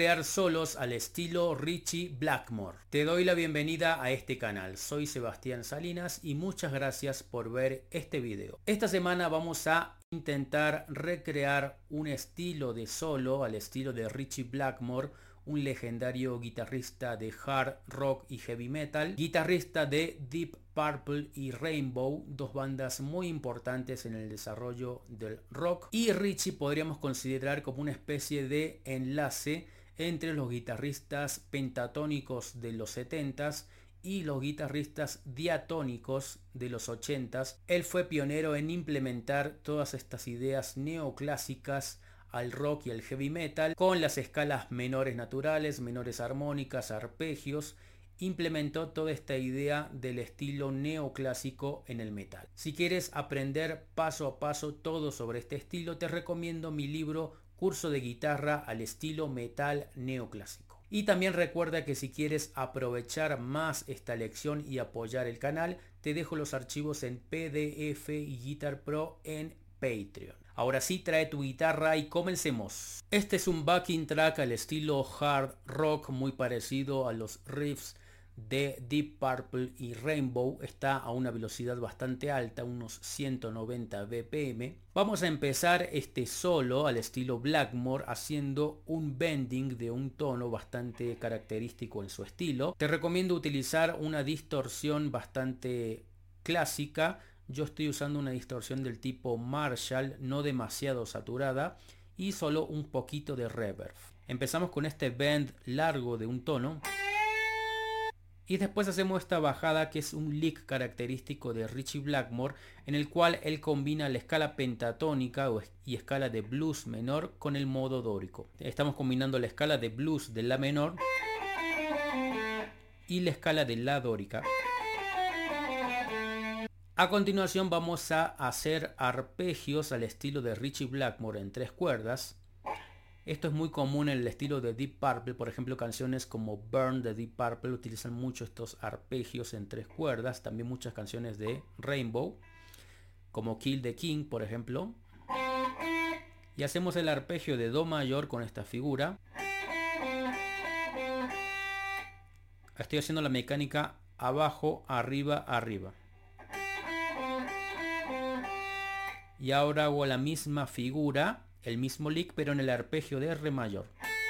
crear solos al estilo Ritchie Blackmore. Te doy la bienvenida a este canal. Soy Sebastián Salinas y muchas gracias por ver este video. Esta semana vamos a intentar recrear un estilo de solo al estilo de Ritchie Blackmore, un legendario guitarrista de hard rock y heavy metal, guitarrista de Deep Purple y Rainbow, dos bandas muy importantes en el desarrollo del rock, y Ritchie podríamos considerar como una especie de enlace entre los guitarristas pentatónicos de los 70s y los guitarristas diatónicos de los 80s. Él fue pionero en implementar todas estas ideas neoclásicas al rock y al heavy metal con las escalas menores naturales, menores armónicas, arpegios. Implementó toda esta idea del estilo neoclásico en el metal. Si quieres aprender paso a paso todo sobre este estilo, te recomiendo mi libro Curso de guitarra al estilo metal neoclásico. Y también recuerda que si quieres aprovechar más esta lección y apoyar el canal, te dejo los archivos en PDF y Guitar Pro en Patreon. Ahora sí, trae tu guitarra y comencemos. Este es un backing track al estilo hard rock, muy parecido a los riffs de Deep Purple y Rainbow. Está a una velocidad bastante alta, unos 190 BPM. Vamos a empezar este solo al estilo Blackmore haciendo un bending de un tono bastante característico en su estilo. Te recomiendo utilizar una distorsión bastante clásica. Yo estoy usando una distorsión del tipo Marshall, no demasiado saturada y solo un poquito de reverb. Empezamos con este bend largo de un tono y después hacemos esta bajada que es un lick característico de Ritchie Blackmore, en el cual él combina la escala pentatónica y escala de blues menor con el modo dórico. Estamos combinando la escala de blues de la menor y la escala de la dórica. A continuación vamos a hacer arpegios al estilo de Ritchie Blackmore en 3 cuerdas. Esto es muy común en el estilo de Deep Purple. Por ejemplo, canciones como Burn de Deep Purple utilizan mucho estos arpegios en 3 cuerdas. También muchas canciones de Rainbow, como Kill the King, por ejemplo. Y hacemos el arpegio de Do mayor con esta figura. Estoy haciendo la mecánica abajo, arriba, arriba. Y ahora hago la misma figura, el mismo lick, pero en el arpegio de Re mayor.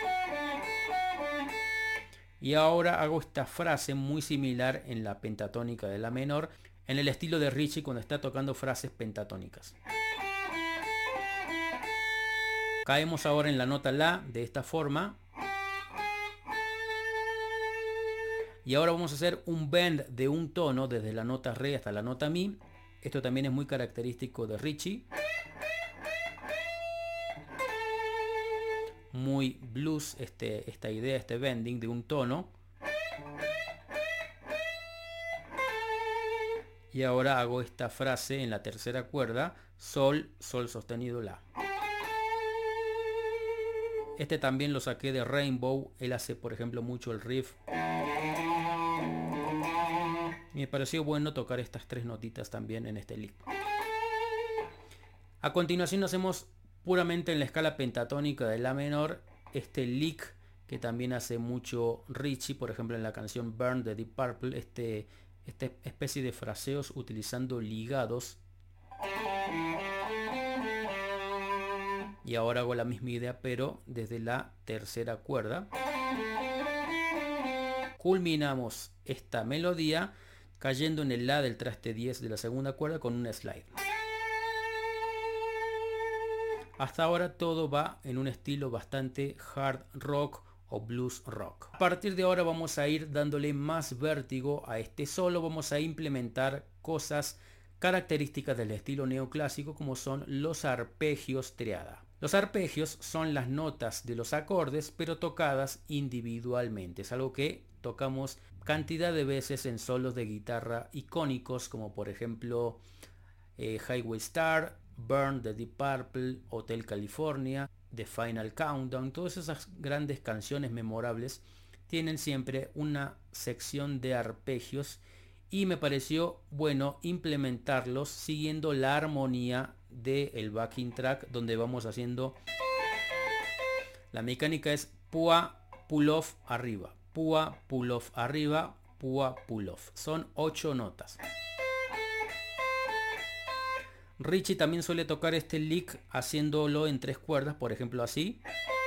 Y ahora hago esta frase muy similar en la pentatónica de la menor, en el estilo de Ritchie cuando está tocando frases pentatónicas. Caemos ahora en la nota La de esta forma. Y ahora vamos a hacer un bend de un tono desde la nota Re hasta la nota Mi. Esto también es muy característico de Ritchie. Muy blues esta idea, este bending de un tono. Y ahora hago esta frase en la tercera cuerda, Sol, Sol sostenido, La. Este también lo saqué de Rainbow. Él hace, por ejemplo, mucho el riff. Y me pareció bueno tocar estas 3 notitas también en este lick. A continuación hacemos puramente en la escala pentatónica de La menor este lick que también hace mucho Ritchie, por ejemplo en la canción Burn de Deep Purple, esta especie de fraseos utilizando ligados. Y ahora hago la misma idea pero desde la tercera cuerda. Culminamos esta melodía cayendo en el La del traste 10 de la segunda cuerda con un slide. Hasta ahora todo va en un estilo bastante hard rock o blues rock. A partir de ahora vamos a ir dándole más vértigo a este solo. Vamos a implementar cosas características del estilo neoclásico como son los arpegios triada. Los arpegios son las notas de los acordes pero tocadas individualmente. Es algo que tocamos cantidad de veces en solos de guitarra icónicos como por ejemplo Highway Star, Burn de Deep Purple, Hotel California, The Final Countdown. Todas esas grandes canciones memorables tienen siempre una sección de arpegios y me pareció bueno implementarlos siguiendo la armonía del backing track donde vamos haciendo la mecánica es pua, pull off arriba, púa, pull off arriba, púa, pull off. Son 8 notas. Richie también suele tocar este lick haciéndolo en 3 cuerdas, por ejemplo así.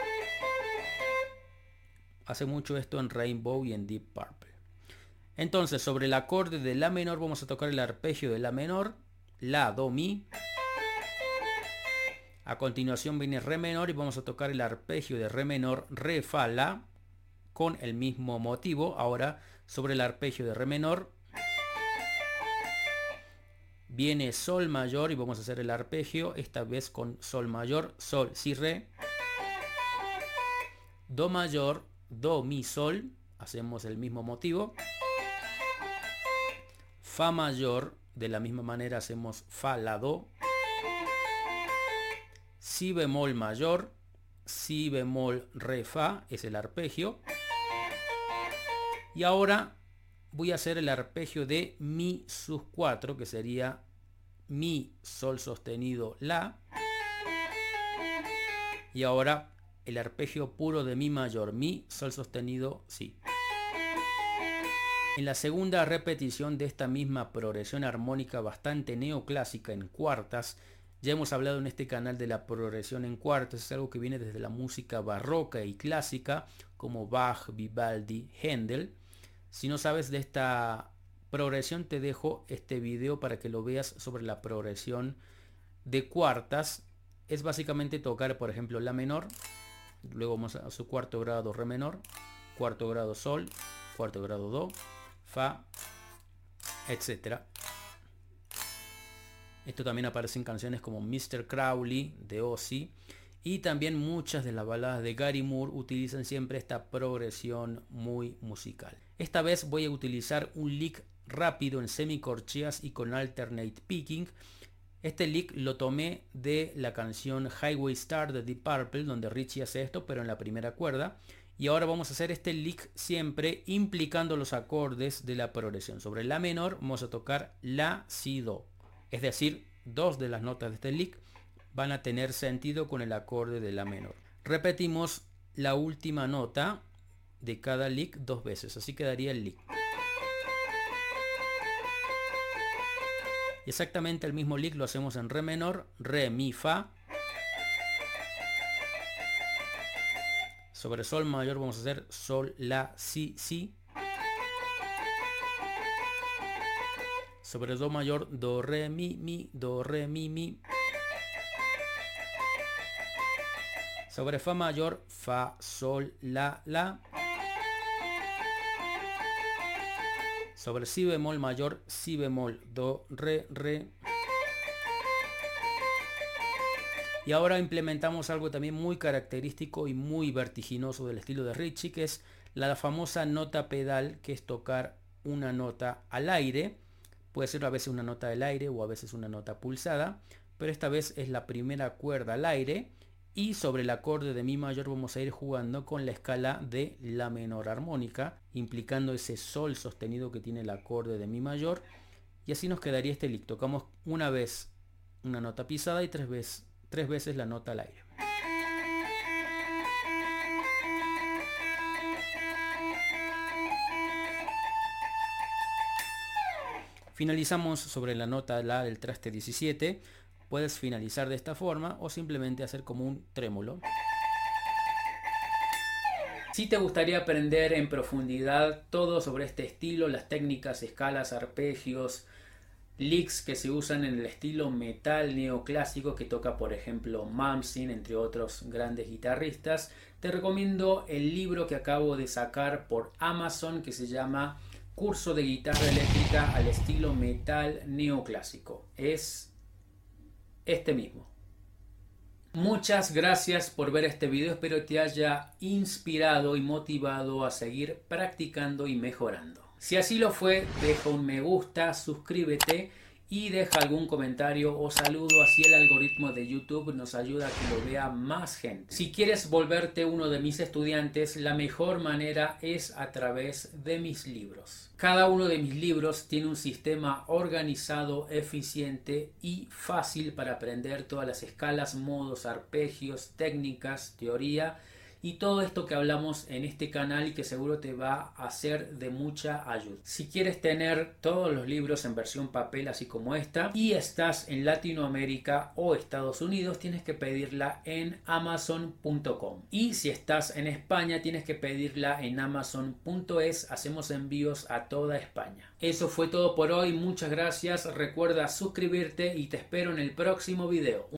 Hace mucho esto en Rainbow y en Deep Purple. Entonces, sobre el acorde de La menor vamos a tocar el arpegio de La menor, La, Do, Mi. A continuación viene Re menor y vamos a tocar el arpegio de Re menor, Re, Fa, La, con el mismo motivo. Ahora, sobre el arpegio de Re menor, viene Sol mayor y vamos a hacer el arpegio, esta vez con Sol mayor, Sol, Si, Re. Do mayor, Do, Mi, Sol, hacemos el mismo motivo. Fa mayor, de la misma manera hacemos Fa, La, Do. Si bemol mayor, Si bemol, Re, Fa, es el arpegio. Y ahora voy a hacer el arpegio de Mi sus 4, que sería Mi, Sol sostenido, La. Y ahora el arpegio puro de Mi mayor, Mi, Sol sostenido, Si. En la segunda repetición de esta misma progresión armónica bastante neoclásica en cuartas, ya hemos hablado en este canal de la progresión en cuartas, es algo que viene desde la música barroca y clásica como Bach, Vivaldi, Händel. Si no sabes de esta progresión, te dejo este video para que lo veas sobre la progresión de cuartas. Es básicamente tocar, por ejemplo, La menor, luego vamos a su cuarto grado Re menor, cuarto grado Sol, cuarto grado Do, Fa, etc. Esto también aparece en canciones como Mr. Crowley de Ozzy, y también muchas de las baladas de Gary Moore utilizan siempre esta progresión muy musical. Esta vez voy a utilizar un lick rápido en semicorcheas y con alternate picking. Este lick lo tomé de la canción Highway Star de Deep Purple, donde Richie hace esto, pero en la primera cuerda. Y ahora vamos a hacer este lick siempre implicando los acordes de la progresión. Sobre La menor vamos a tocar La, Si, Do. Es decir, 2 de las notas de este lick van a tener sentido con el acorde de La menor. Repetimos la última nota de cada lick 2 veces, así quedaría el lick. Y exactamente el mismo lick lo hacemos en Re menor, Re, Mi, Fa. Sobre Sol mayor vamos a hacer Sol, La, Si, Si. Sobre Do mayor, Do, Re, Mi, Do, Re, Mi. Sobre Fa mayor, Fa, Sol, La. Sobre Si bemol mayor, Si bemol, Do, Re. Y ahora implementamos algo también muy característico y muy vertiginoso del estilo de Richie, que es la famosa nota pedal, que es tocar una nota al aire. Puede ser a veces una nota del aire o a veces una nota pulsada, pero esta vez es la primera cuerda al aire, y sobre el acorde de Mi mayor vamos a ir jugando con la escala de La menor armónica, implicando ese Sol sostenido que tiene el acorde de Mi mayor, y así nos quedaría este lick. Tocamos una vez una nota pisada y tres veces la nota al aire. Finalizamos sobre la nota La del traste 17. Puedes finalizar de esta forma o simplemente hacer como un trémolo. Si te gustaría aprender en profundidad todo sobre este estilo, las técnicas, escalas, arpegios, licks que se usan en el estilo metal neoclásico que toca por ejemplo Malmsteen, entre otros grandes guitarristas, te recomiendo el libro que acabo de sacar por Amazon, que se llama Curso de guitarra eléctrica al estilo metal neoclásico. Es este mismo. Muchas gracias por ver este video, espero te haya inspirado y motivado a seguir practicando y mejorando. Si así lo fue, deja un me gusta, suscríbete y deja algún comentario o saludo, así el algoritmo de YouTube nos ayuda a que lo vea más gente. Si quieres volverte uno de mis estudiantes, la mejor manera es a través de mis libros. Cada uno de mis libros tiene un sistema organizado, eficiente y fácil para aprender todas las escalas, modos, arpegios, técnicas, teoría y todo esto que hablamos en este canal y que seguro te va a ser de mucha ayuda. Si quieres tener todos los libros en versión papel así como esta y estás en Latinoamérica o Estados Unidos, tienes que pedirla en amazon.com, y si estás en España tienes que pedirla en amazon.es. hacemos envíos a toda España. Eso fue todo por hoy, muchas gracias, recuerda suscribirte y te espero en el próximo video.